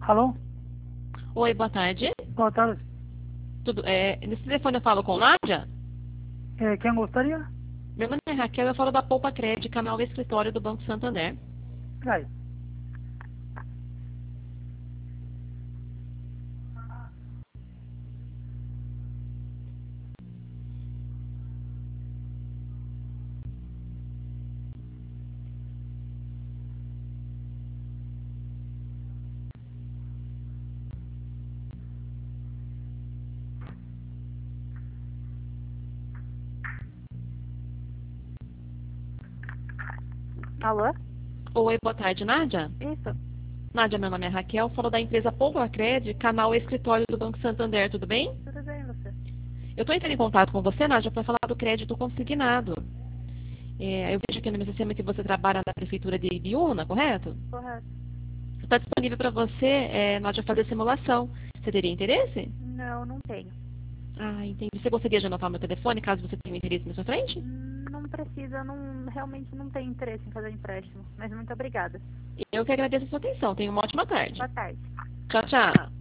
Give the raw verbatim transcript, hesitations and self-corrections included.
Alô? Oi, boa tarde. Boa tarde. Tudo, é, nesse telefone eu falo com Nádia? É, quem gostaria? Meu nome é Raquel, eu falo da Poupa Cred, canal escritório do Banco Santander. Aí. Alô? Oi, boa tarde, Nádia. Isso. Nádia, meu nome é Raquel, falo da empresa Poupa Cred, canal escritório do Banco Santander, tudo bem? Tudo bem, você? Eu estou entrando em contato com você, Nádia, para falar do crédito consignado. É, eu vejo aqui no meu sistema que você trabalha na prefeitura de Ibiúna, correto? Correto. Está disponível para você, é, Nádia, fazer simulação. Você teria interesse? Não, não tenho. Ah, entendi. Você gostaria de anotar meu telefone, caso você tenha interesse na sua frente? Hum, Não precisa, não, realmente não tenho interesse em fazer empréstimo. Mas muito obrigada. Eu que agradeço a sua atenção. Tenha uma ótima tarde. Boa tarde. Tchau, tchau.